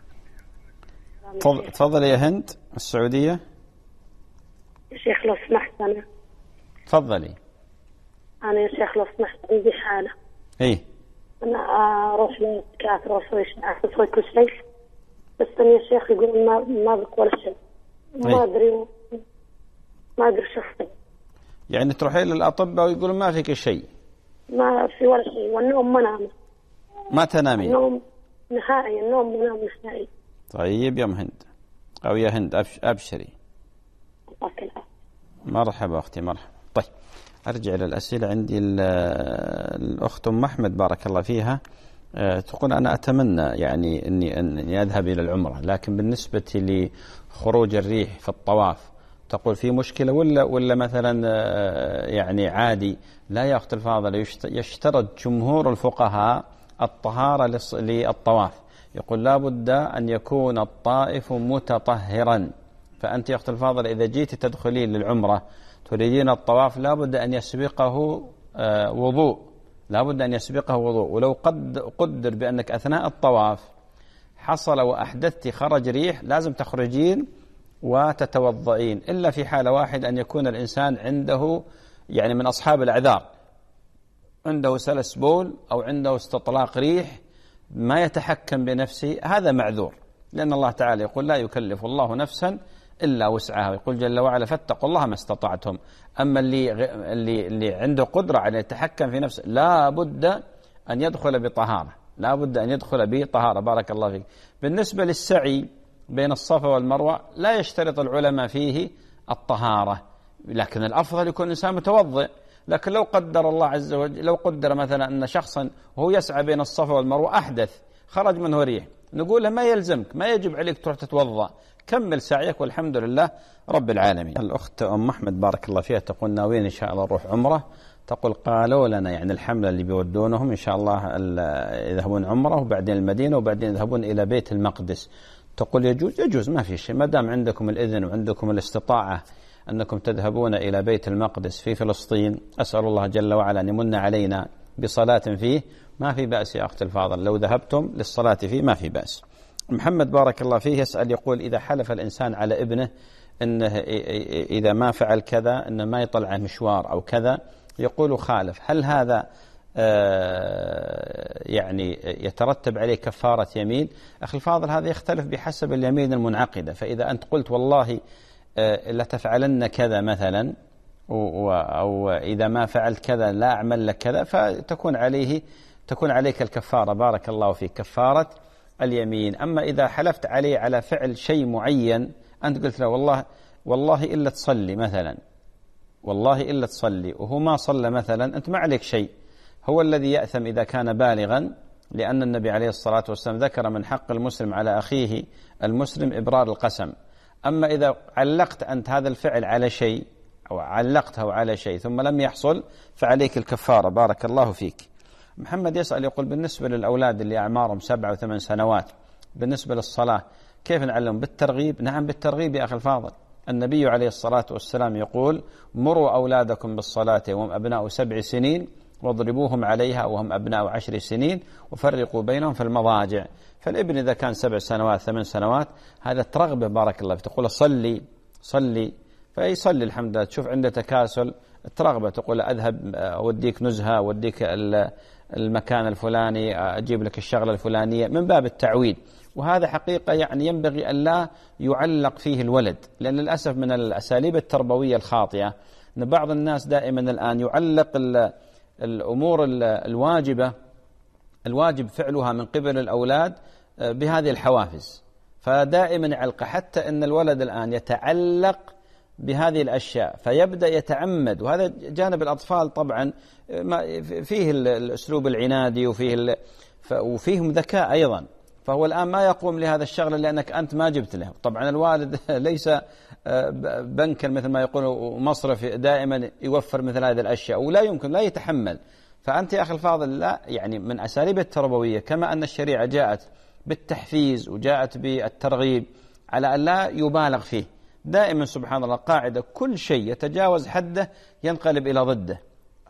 S2: تفضلي يا هند السعودية.
S10: يا شيخ لو سمحت أنا.
S2: تفضلي.
S10: أنا يا شيخ لو سمحت عندي حالة.
S2: إيه.
S10: أنا أروح للكافر وأسوي أسوي كل شيء، بس أنا يا شيخ يقول ما ما بك ولا شيء. ما أدري ما أدري شخصي.
S2: يعني تروحين للأطباء ويقولون ما فيك شيء.
S10: ما في ولا شيء، والنوم ما نام.
S2: ما تنامين؟
S10: النوم نهائي، النوم ما نام نهائي.
S2: طيب يا أم هند أو يا هند أبش أبشري.
S10: الله العافية.
S2: مرحبا أختي مرحبا. طيب أرجع للأسئلة. عندي الأخت أم أحمد بارك الله فيها تقول أنا أتمنى يعني أني أني أذهب إلى العمرة، لكن بالنسبة لخروج الريح في الطواف تقول في مشكلة ولا ولا مثلا يعني عادي؟ لا يا أخت الفاضلة، يشترط جمهور الفقهاء الطهارة للطواف، يقول لا بد أن يكون الطائف متطهرا. فأنت يا أخت الفاضلة إذا جيت تدخلين للعمرة تريدين الطواف لا بد أن يسبقه وضوء، لا بد أن يسبقه وضوء. ولو قد قدر بأنك أثناء الطواف حصل وأحدثت خرج ريح لازم تخرجين وتتوضئين، إلا في حالة واحد أن يكون الإنسان عنده يعني من أصحاب الأعذار، عنده سلس بول أو عنده استطلاق ريح ما يتحكم بنفسه، هذا معذور، لأن الله تعالى يقول لا يكلف الله نفسا إلا وسعها، ويقول جل وعلا فاتقوا الله ما استطعتم. أما اللي اللي اللي عنده قدرة على يتحكم في نفسه لا بد أن يدخل بطهارة، لا بد أن يدخل بطهارة. بارك الله فيك. بالنسبة للسعي بين الصفا والمروة لا يشترط العلماء فيه الطهارة، لكن الأفضل يكون الإنسان متوضئ. لكن لو قدر الله عز وجل، لو قدر مثلا أن شخصا وهو يسعى بين الصفا والمروة أحدث خرج منه ريح، نقول له ما يلزمك، ما يجب عليك تروح تتوضأ، كمل سعيك والحمد لله رب العالمين. الأخت أم أحمد بارك الله فيها تقول ناويين إن شاء الله نروح عمرة، تقول قالوا لنا يعني الحملة اللي بيودونهم إن شاء الله يذهبون عمرة وبعدين المدينة وبعدين يذهبون إلى بيت المقدس. تقول يجوز؟ يجوز ما في شيء، ما دام عندكم الإذن وعندكم الاستطاعة أنكم تذهبون إلى بيت المقدس في فلسطين، أسأل الله جل وعلا أن يمن علينا بصلاة فيه، ما في بأس يا أخت الفاضل، لو ذهبتم للصلاة فيه ما في بأس. محمد بارك الله فيه يسأل يقول: إذا حلف الإنسان على ابنه إنه إذا ما فعل كذا إنه ما يطلع مشوار أو كذا، يقول خالف، هل هذا يعني يترتب عليه كفارة يمين؟ أخي الفاضل، هذا يختلف بحسب اليمين المنعقدة. فإذا أنت قلت والله لا تفعلن كذا مثلا، أو إذا ما فعلت كذا لا أعمل لك كذا، فتكون عليه تكون عليك الكفارة، بارك الله فيك، كفارة اليمين. أما إذا حلفت عليه على فعل شيء معين، أنت قلت له والله والله إلا تصلي مثلا، والله إلا تصلي، وهو ما صلى مثلا، أنت ما عليك شيء، هو الذي يأثم إذا كان بالغا، لأن النبي عليه الصلاة والسلام ذكر من حق المسلم على أخيه المسلم إبرار القسم. أما إذا علقت أنت هذا الفعل على شيء أو علقته على شيء ثم لم يحصل، فعليك الكفارة، بارك الله فيك. محمد يسأل يقول: بالنسبة للأولاد اللي أعمارهم سبع وثمان سنوات، بالنسبة للصلاة كيف نعلم؟ بالترغيب؟ نعم بالترغيب يا أخي الفاضل. النبي عليه الصلاة والسلام يقول: مروا أولادكم بالصلاة وهم أبناء سبع سنين واضربوهم عليها وهم أبناء عشر سنين وفرقوا بينهم في المضاجع. فالابن إذا كان سبع سنوات ثمان سنوات هذا ترغبه، بارك الله، تقول صلي صلي فيصلي الحمد لله. تشوف عنده تكاسل ترغبه، تقول أذهب أوديك نزهة، أوديك المكان الفلاني، أجيب لك الشغلة الفلانية، من باب التعويد. وهذا حقيقة يعني ينبغي أن لا يعلق فيه الولد، لأن للأسف من الأساليب التربوية الخاطئة أن بعض الناس دائما الآن يعلق الأمور الواجبة الواجب فعلها من قبل الأولاد بهذه الحوافز، فدائما يعلق، حتى أن الولد الآن يتعلق بهذه الأشياء فيبدأ يتعمد. وهذا جانب الأطفال طبعا فيه الأسلوب العنادي وفيه وفيهم ذكاء أيضا، فهو الآن ما يقوم لهذا الشغل لأنك أنت ما جبت له. طبعا الوالد ليس بنكا مثل ما يقول مصرف دائما يوفر مثل هذه الأشياء، ولا يمكن لا يتحمل. فأنت يا أخي الفاضل لا، يعني من أساليب التربوية كما أن الشريعة جاءت بالتحفيز وجاءت بالترغيب على أن لا يبالغ فيه، دائما سبحان الله قاعدة: كل شيء يتجاوز حده ينقلب إلى ضده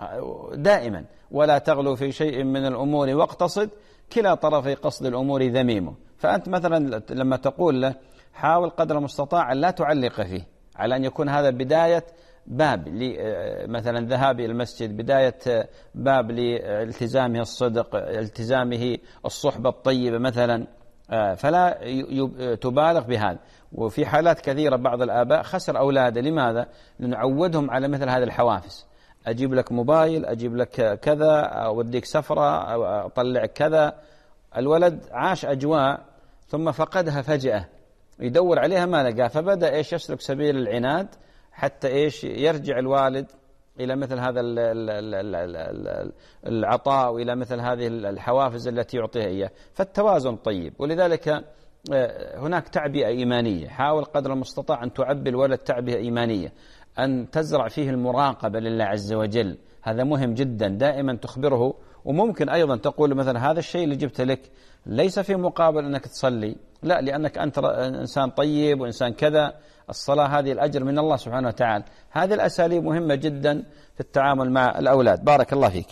S2: دائما، ولا تغلو في شيء من الأمور واقتصد، كلا طرفي قصد الأمور ذميمه. فأنت مثلا لما تقول له حاول قدر المستطاع أن لا تعلق فيه، على أن يكون هذا بداية باب مثلا ذهاب إلى المسجد، بداية باب لالتزامه الصدق، التزامه الصحبة الطيبة مثلا، فلا تبالغ بهذا. وفي حالات كثيرة بعض الآباء خسر أولاده، لماذا؟ لنعودهم على مثل هذه الحوافز: أجيب لك موبايل، أجيب لك كذا، أوديك سفرة، أطلع كذا. الولد عاش أجواء ثم فقدها فجأة، يدور عليها ما لقى، فبدأ إيش يسلك سبيل العناد حتى إيش يرجع الوالد إلى مثل هذا العطاء وإلى مثل هذه الحوافز التي يعطيها إياه. فالتوازن طيب، ولذلك هناك تعبئة إيمانية. حاول قدر المستطاع أن تعبي الولد تعبئة إيمانية، أن تزرع فيه المراقبة لله عز وجل، هذا مهم جدا. دائما تخبره، وممكن أيضا تقول مثلا هذا الشيء اللي جبت لك ليس في مقابل أنك تصلي، لا، لأنك أنت إنسان طيب وإنسان كذا، الصلاة هذه الأجر من الله سبحانه وتعالى. هذه الأساليب مهمة جدا في التعامل مع الأولاد، بارك الله فيك.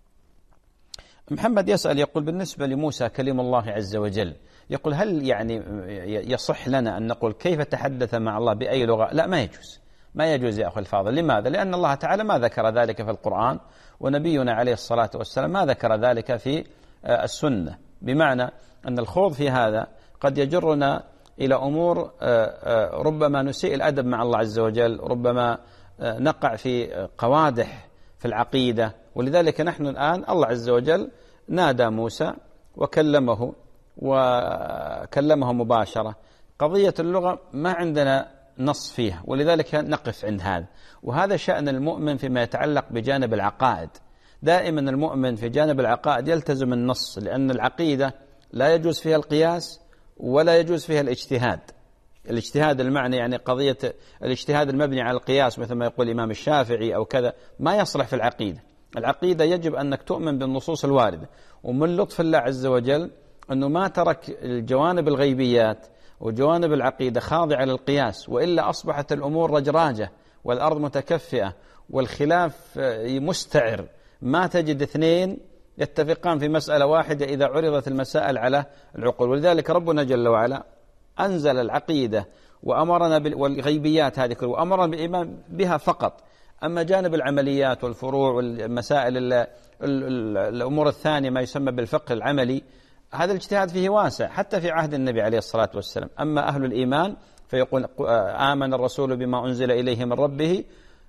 S2: محمد يسأل يقول: بالنسبة لموسى كلم الله عز وجل، يقول هل يعني يصح لنا أن نقول كيف تحدث مع الله بأي لغة؟ لا، ما يجوز، ما يجوز يا أخي الفاضل. لماذا؟ لأن الله تعالى ما ذكر ذلك في القرآن، ونبينا عليه الصلاة والسلام ما ذكر ذلك في السنة، بمعنى أن الخوض في هذا قد يجرنا إلى أمور ربما نسيء الأدب مع الله عز وجل، ربما نقع في قوادح في العقيدة. ولذلك نحن الآن الله عز وجل نادى موسى وكلمه وكلمه مباشرة. قضية اللغة ما عندنا نص فيها، ولذلك نقف عند هذا. وهذا شأن المؤمن فيما يتعلق بجانب العقائد، دائما المؤمن في جانب العقائد يلتزم النص، لأن العقيدة لا يجوز فيها القياس ولا يجوز فيها الاجتهاد. الاجتهاد المعنى يعني قضية الاجتهاد المبني على القياس مثل ما يقول الإمام الشافعي أو كذا، ما يصلح في العقيدة. العقيدة يجب أنك تؤمن بالنصوص الواردة، ومن لطف الله عز وجل أنه ما ترك الجوانب الغيبيات وجوانب العقيدة خاضعة للقياس، وإلا أصبحت الأمور رجراجة والأرض متكفئة والخلاف مستعر، ما تجد اثنين يتفقان في مسألة واحدة إذا عرضت المسائل على العقول. ولذلك ربنا جل وعلا أنزل العقيدة وأمرنا والغيبيات هذه كلها وأمرنا بالإيمان بها فقط. أما جانب العمليات والفروع والمسائل الأمور الثانية ما يسمى بالفقه العملي، هذا الاجتهاد فيه واسع حتى في عهد النبي عليه الصلاة والسلام. أما أهل الإيمان فيقول آمن الرسول بما أنزل إليه من ربه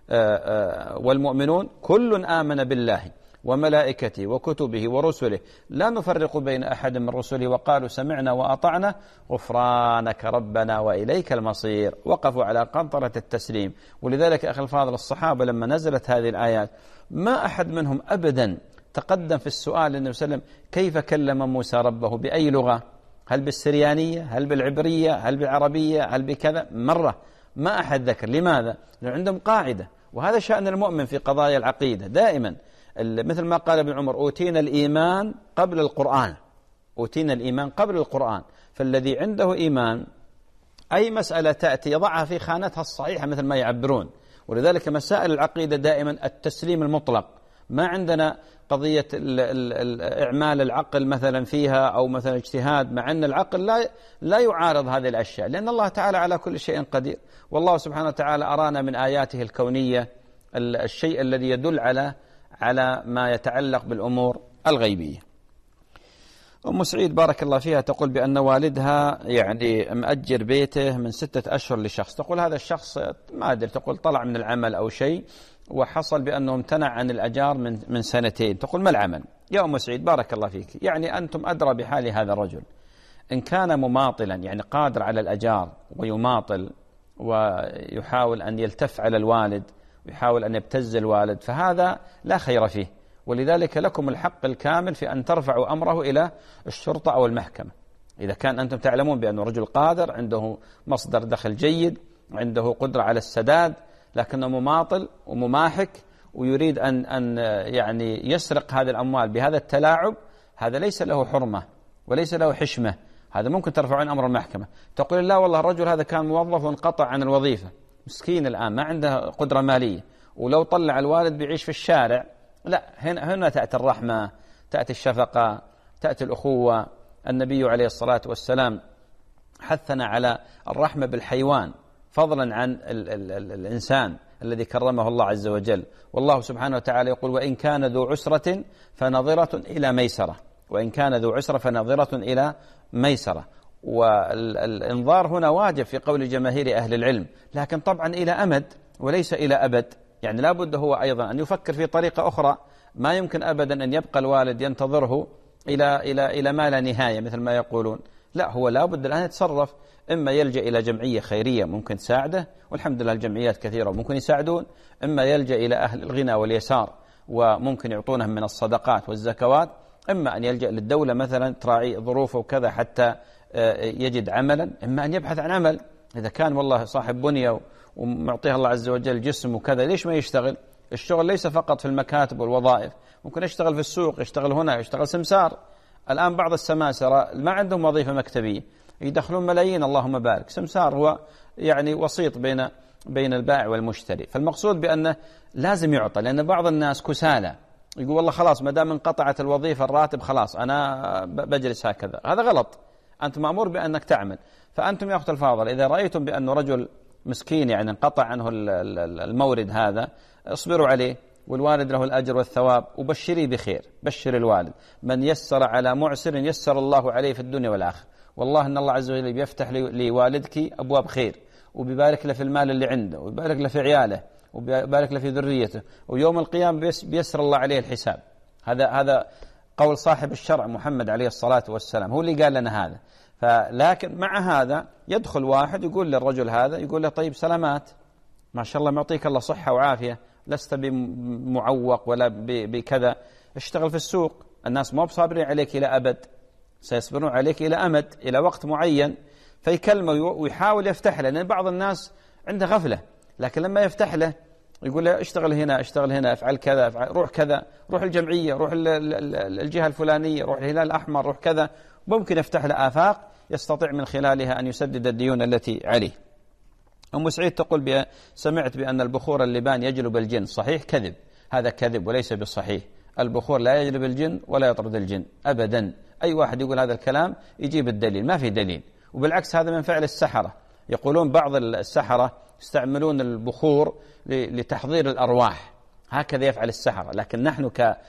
S2: والمؤمنون كل آمن بالله وملائكته وكتبه ورسله لا نفرق بين أحد من رسله وقالوا سمعنا وأطعنا غفرانك ربنا وإليك المصير. وقفوا على قنطرة التسليم. ولذلك أخي الفاضل الصحابة لما نزلت هذه الآيات ما أحد منهم أبدا تقدم في السؤال للنبي صلى الله عليه وسلم كيف كلم موسى ربه بأي لغة، هل بالسريانية، هل بالعبرية، هل بالعربية، هل بكذا، مرة ما أحد ذكر. لماذا؟ لأن عندهم قاعدة، وهذا شأن المؤمن في قضايا العقيدة دائما، مثل ما قال ابن عمر أوتينا الإيمان قبل القرآن، أوتينا الإيمان قبل القرآن. فالذي عنده إيمان أي مسألة تأتي يضعها في خانتها الصحيحة مثل ما يعبرون. ولذلك مسائل العقيدة دائما التسليم المطلق، ما عندنا قضية ال ال ال إعمال العقل مثلا فيها أو مثلا اجتهاد، مع أن العقل لا لا يعارض هذه الأشياء، لأن الله تعالى على كل شيء قدير. والله سبحانه وتعالى أرانا من آياته الكونية الشيء الذي يدل على على ما يتعلق بالأمور الغيبية. أم سعيد بارك الله فيها تقول بأن والدها يعني مأجر بيته من ستة أشهر لشخص، تقول هذا الشخص ما أدري، تقول طلع من العمل أو شيء وحصل بأنه امتنع عن الأجار من من سنتين. تقول ما العمل؟ يا أم سعيد بارك الله فيك، يعني أنتم أدرى بحال هذا الرجل، إن كان مماطلا يعني قادر على الأجار ويماطل ويحاول أن يلتف على الوالد ويحاول أن يبتز الوالد فهذا لا خير فيه. ولذلك لكم الحق الكامل في أن ترفعوا أمره إلى الشرطة أو المحكمة إذا كان أنتم تعلمون بأنه رجل قادر عنده مصدر دخل جيد عنده قدرة على السداد، لكنه مماطل ومماحك ويريد أن أن يعني يسرق هذه الأموال بهذا التلاعب، هذا ليس له حرمة وليس له حشمة، هذا ممكن ترفعون أمر المحكمة. تقول لا والله الرجل هذا كان موظف وانقطع عن الوظيفة، مسكين الآن ما عنده قدرة مالية، ولو طلع الوالد بيعيش في الشارع. لا، هنا هنا تأتي الرحمة، تأتي الشفقة، تأتي الأخوة. النبي عليه الصلاة والسلام حثنا على الرحمة بالحيوان فضلا عن ال ال ال الإنسان الذي كرمه الله عز وجل. والله سبحانه وتعالى يقول وإن كان ذو عسرة فنظرة إلى ميسرة، وإن كان ذو عسرة فنظرة إلى ميسرة. والإنظار هنا واجب في قول جماهير أهل العلم، لكن طبعا إلى أمد وليس إلى أبد. يعني لا بد هو أيضا أن يفكر في طريقة أخرى، ما يمكن أبدا أن يبقى الوالد ينتظره إلى إلى إلى ما لا نهاية مثل ما يقولون. لا، هو لا بد الآن يتصرف، إما يلجأ إلى جمعية خيرية ممكن تساعده، والحمد لله الجمعيات كثيرة ممكن يساعدون، إما يلجأ إلى أهل الغنى واليسار وممكن يعطونهم من الصدقات والزكوات، إما أن يلجأ للدولة مثلا تراعي ظروفه وكذا حتى يجد عملا، إما أن يبحث عن عمل. إذا كان والله صاحب بنية ومعطيها الله عز وجل جسم وكذا ليش ما يشتغل؟ الشغل ليس فقط في المكاتب والوظائف، ممكن يشتغل في السوق، يشتغل هنا، يشتغل سمسار. الآن بعض السماسرة ما عندهم وظيفة مكتبية يدخلون ملايين اللهم بارك، سمسار هو يعني وسيط بين بين البائع والمشتري. فالمقصود بأنه لازم يعطى، لأن بعض الناس كسالى يقول والله خلاص ما دام انقطعت الوظيفة الراتب خلاص أنا بجلس هكذا. هذا غلط، أنت مأمور بأنك تعمل. فأنتم يا أخت الفاضل إذا رأيتم بأنه رجل مسكين يعني انقطع عنه المورد هذا، اصبروا عليه، والوالد له الأجر والثواب، وبشري بخير، بشر الوالد. من يسر على معسر يسر الله عليه في الدنيا والآخرة. والله إن الله عز وجل بيفتح لوالدك أبواب خير، وبيبارك له في المال اللي عنده، وبيبارك له في عياله، وبيبارك له في ذريته، ويوم القيامة بيسر الله عليه الحساب. هذا هذا قول صاحب الشرع محمد عليه الصلاة والسلام، هو اللي قال لنا هذا. فلكن مع هذا يدخل واحد يقول للرجل هذا، يقول له طيب سلامات، ما شاء الله معطيك الله صحة وعافية، لست بمعوق ولا بكذا، اشتغل في السوق، الناس مو بصابرين عليك إلى أبد، سيصبرون عليك إلى أمد، إلى وقت معين. فيكلمه ويحاول يفتح له، لأن بعض الناس عنده غفلة، لكن لما يفتح له يقول له اشتغل هنا، اشتغل هنا، افعل كذا، افعل، روح كذا، روح الجمعية، روح الجهة الفلانية، روح الهلال الأحمر، روح كذا. ممكن يفتح له آفاق يستطيع من خلالها أن يسدد الديون التي عليه. أم سعيد تقول بأ سمعت بأن البخور اللبان يجلب الجن، صحيح؟ كذب، هذا كذب وليس بصحيح. البخور لا يجلب الجن ولا يطرد الجن أبدا. أي واحد يقول هذا الكلام يجيب الدليل، ما في دليل. وبالعكس هذا من فعل السحرة. يقولون بعض السحرة يستعملون البخور لتحضير الأرواح، هكذا يفعل السحرة. لكن نحن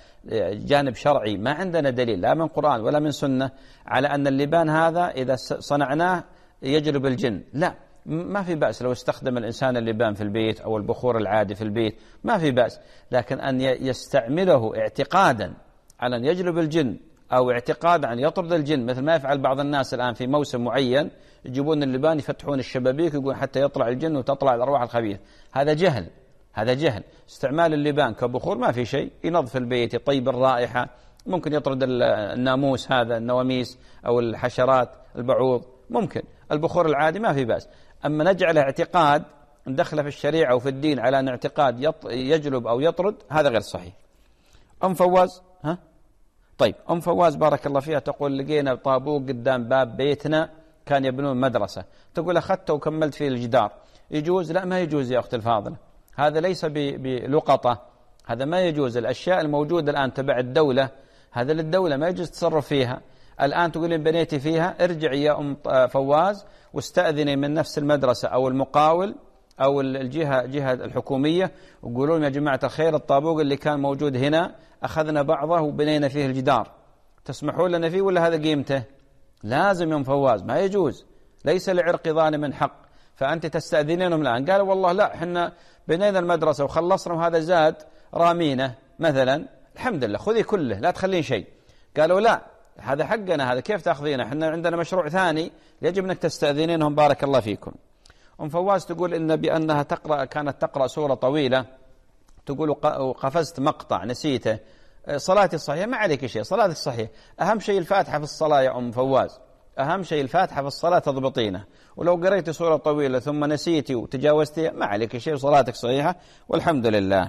S2: كجانب شرعي ما عندنا دليل لا من قرآن ولا من سنة على أن اللبان هذا إذا صنعناه يجلب الجن. لا، ما في بأس لو استخدم الإنسان اللبان في البيت أو البخور العادي في البيت، ما في بأس. لكن أن يستعمله اعتقادا على أن يجلب الجن أو اعتقادا أن يطرد الجن، مثل ما يفعل بعض الناس الآن في موسم معين، يجيبون اللبان يفتحون الشبابيك يقول حتى يطلع الجن وتطلع الأرواح الخبيثة. هذا جهل، هذا جهل. استعمال اللبان كبخور ما في شيء، ينظف البيت، يطيب الرائحة، ممكن يطرد الناموس هذا، النواميس أو الحشرات، البعوض، ممكن. البخور العادي ما في بأس. أما نجعله اعتقاد ندخله في الشريعة وفي الدين على أن اعتقاد يجلب أو يطرد، هذا غير صحيح. أم فواز، ها؟ طيب، أم فواز بارك الله فيها تقول لقينا طابوق قدام باب بيتنا كان يبنون مدرسة، تقول أخذته وكملت فيه الجدار، يجوز؟ لا، ما يجوز يا أخت الفاضلة، هذا ليس بلقطة، هذا ما يجوز. الأشياء الموجودة الآن تبع الدولة، هذا للدولة ما يجوز تصرف فيها. الآن تقولين بنيتي فيها، ارجعي يا أم فواز واستأذني من نفس المدرسة أو المقاول أو الجهة جهة الحكومية وقولوا لهم يا جماعة الخير الطابوق اللي كان موجود هنا أخذنا بعضه وبنينا فيه الجدار، تسمحون لنا فيه ولا هذا قيمته؟ لازم يا أم فواز، ما يجوز، ليس لعرق ظالم حق. فأنت تستأذنينهم الآن، قالوا والله لا إحنا بنينا المدرسة وخلصنا وهذا زاد رامينه مثلا، الحمد لله خذي كله لا تخلين شيء. قالوا لا هذا حقنا، هذا كيف تأخذينه؟ إحنا عندنا مشروع ثاني، يجب أنك تستأذنينهم بارك الله فيكم. أم فواز تقول إن بأنها تقرأ كانت تقرأ سورة طويلة، تقول وقفزت مقطع نسيته، صلاتي صحيحة؟ ما عليك شيء، صلاتك صحيح. أهم شيء الفاتحة في الصلاة يا أم فواز، أهم شيء الفاتحة في الصلاة تضبطينه. ولو قريت سورة طويلة ثم نسيتي وتجاوزتي ما عليك شيء، صلاتك صحيحة والحمد لله.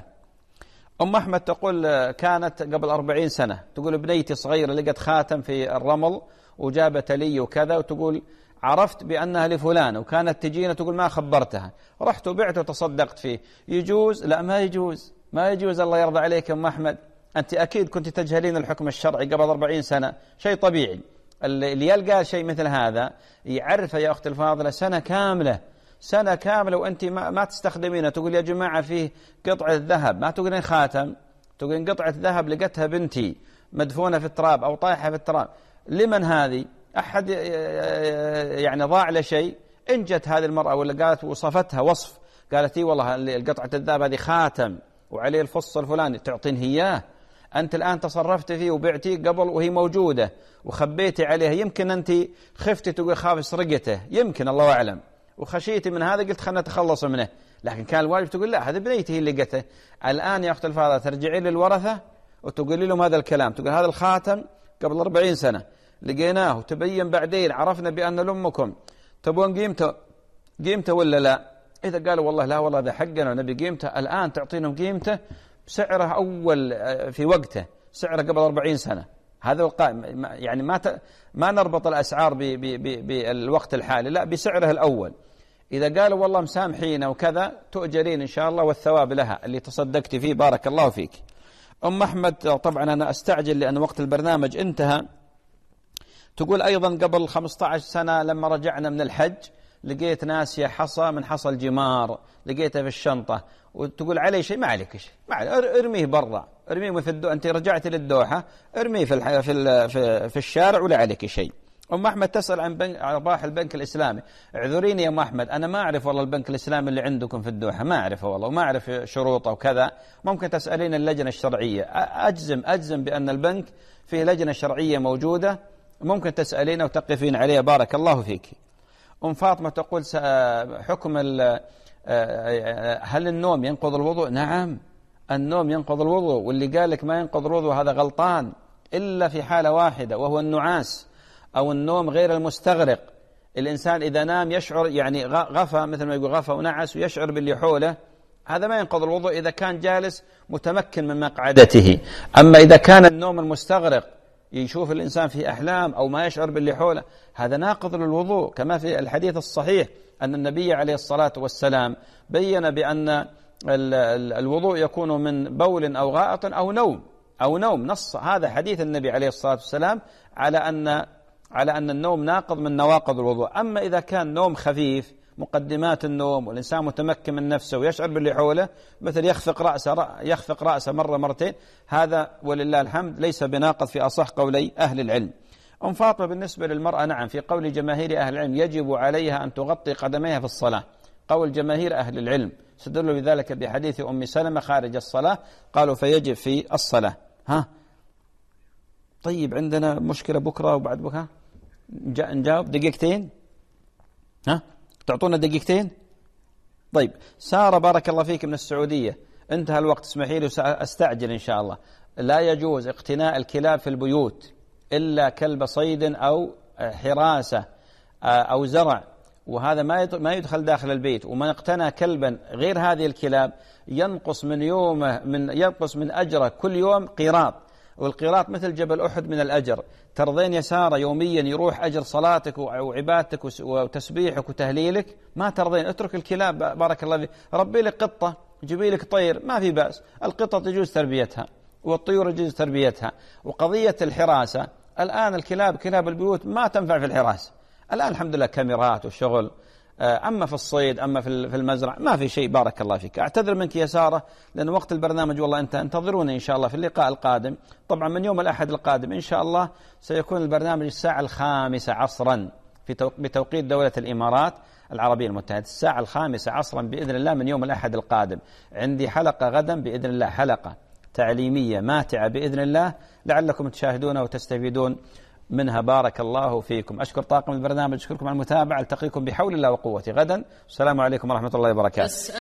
S2: أم أحمد تقول كانت قبل أربعين سنة، تقول بنيتي صغيرة لقت خاتم في الرمل وجابت لي وكذا، وتقول عرفت بأنها لفلان وكانت تجينا، تقول ما خبرتها، رحت وبعت وتصدقت فيه. يجوز؟ لا ما يجوز، ما يجوز. الله يرضى عليك أم أحمد، أنت أكيد كنت تجهلين الحكم الشرعي قبل أربعين سنة، شيء طبيعي. اللي يلقى شيء مثل هذا يعرفه يا أخت الفاضلة سنة كاملة، سنة كاملة وأنت ما, ما تستخدمينه. تقول يا جماعة فيه قطعة ذهب، ما تقولين خاتم، تقولين قطعة ذهب لقتها بنتي مدفونة في التراب أو طايحة في التراب. لمن هذه؟ أحد يعني ضاع له شيء؟ إن جت هذه المرأة ولا قالت وصفتها وصف، قالت إيه والله القطعة الذهب هذه خاتم وعليه الفص الفلاني، تعطين إياه. أنت الآن تصرفت فيه وبعتيه قبل وهي موجودة وخبيتي عليها، يمكن أنت خفتي تقول خاف سرقته، يمكن الله أعلم، وخشيتي من هذا قلت خلنا نتخلص منه، لكن كان الواجب تقول لا هذا بنيتي هي اللي لقته. الآن يا أخت الفاضلة ترجعي للورثة وتقولي لهم هذا الكلام، تقول هذا الخاتم قبل أربعين سنة لقيناه وتبين بعدين عرفنا بأن لأمكم، تبون قيمته قيمته ولا لا؟ إذا قالوا والله لا والله هذا حقنا ونبي قيمته، الآن تعطينهم قيمته بسعره أول في وقته، سعره قبل أربعين سنة. هذا القائم، يعني ما ت... ما نربط الأسعار ب... ب... ب... بالوقت الحالي، لا بسعره الأول. إذا قالوا والله مسامحين وكذا تؤجرين إن شاء الله والثواب لها اللي تصدقت فيه، بارك الله فيك. أم أحمد طبعا أنا أستعجل لأن وقت البرنامج انتهى، تقول أيضا قبل خمسة عشر سنة لما رجعنا من الحج لقيت ناسية حصى من حصى الجمار، لقيتها في الشنطة، وتقول علي شيء؟ ما عليك شيء، ما عليك، ارميه برا، ارميه في الدو... أنت رجعت للدوحة ارميه في الح... في ال... في... في الشارع ولا عليك شيء. أم أحمد تسأل عن بنك... أرباح البنك الإسلامي. اعذريني يا أم أحمد أنا ما أعرف والله البنك الإسلامي اللي عندكم في الدوحة، ما أعرفه والله وما أعرف شروطه وكذا، ممكن تسألين اللجنة الشرعية. أجزم أجزم بأن البنك فيه لجنة شرعية موجودة، ممكن تسألين وتقفين عليها، بارك الله فيك. أم فاطمة تقول حكم هل النوم ينقض الوضوء؟ نعم النوم ينقض الوضوء، واللي قال لك ما ينقض الوضوء هذا غلطان، إلا في حالة واحدة وهو النعاس أو النوم غير المستغرق. الإنسان إذا نام يشعر يعني غفى، مثل ما يقول غفى ونعس ويشعر باللي حوله، هذا ما ينقض الوضوء إذا كان جالس متمكن من مقعدته. أما إذا كان النوم المستغرق يشوف الإنسان في أحلام أو ما يشعر باللي حوله، هذا ناقض للوضوء، كما في الحديث الصحيح أن النبي عليه الصلاة والسلام بين بأن الوضوء يكون من بول أو غائط أو نوم أو نوم نص هذا حديث النبي عليه الصلاة والسلام على أن على أن النوم ناقض من نواقض الوضوء. أما إذا كان نوم خفيف مقدمات النوم والإنسان متمكن من نفسه ويشعر باللي حوله، مثل يخفق رأسه يخفق رأسه مرة مرتين، هذا ولله الحمد ليس بناقض في أصح قولي أهل العلم. أم فاطمة بالنسبة للمرأة نعم، في قول جماهير أهل العلم يجب عليها أن تغطي قدميها في الصلاة، قول جماهير أهل العلم، استدلوا بذلك بحديث أم سلمة خارج الصلاة، قالوا فيجب في الصلاة. ها طيب عندنا مشكلة بكرة وبعد بكرة نجاوب دقيقتين، ها تعطونا دقيقتين. طيب سارة بارك الله فيك من السعودية، انتهى الوقت اسمحي لي أستعجل إن شاء الله. لا يجوز اقتناء الكلاب في البيوت إلا كلب صيد أو حراسة أو زرع، وهذا ما ما يدخل داخل البيت. ومن اقتنى كلبا غير هذه الكلاب ينقص من يومه من ينقص من أجره كل يوم قيراط، والقيراط مثل جبل أحد من الأجر. ترضين يا سارة يوميا يروح أجر صلاتك وعبادتك وتسبيحك وتهليلك؟ ما ترضين، اترك الكلاب بارك الله فيك، ربي لك قطة، جيبي لك طير، ما في بأس، القطة يجوز تربيتها والطيور يجوز تربيتها. وقضية الحراسة الآن الكلاب كلاب البيوت ما تنفع في الحراسة، الآن الحمد لله كاميرات وشغل، أما في الصيد أما في المزرعة ما في شيء. بارك الله فيك. أعتذر منك يا سارة لأن وقت البرنامج والله أنت انتظروني إن شاء الله في اللقاء القادم، طبعا من يوم الأحد القادم إن شاء الله سيكون البرنامج الساعة الخامسة عصرا في بتوقيت دولة الإمارات العربية المتحدة، الساعة الخامسة عصرا بإذن الله من يوم الأحد القادم. عندي حلقة غدا بإذن الله، حلقة تعليمية ماتعة بإذن الله، لعلكم تشاهدون وتستفيدون منها. بارك الله فيكم. أشكر طاقم البرنامج، أشكركم على المتابعة، ألتقيكم بحول الله وقوته غدا. السلام عليكم ورحمة الله وبركاته.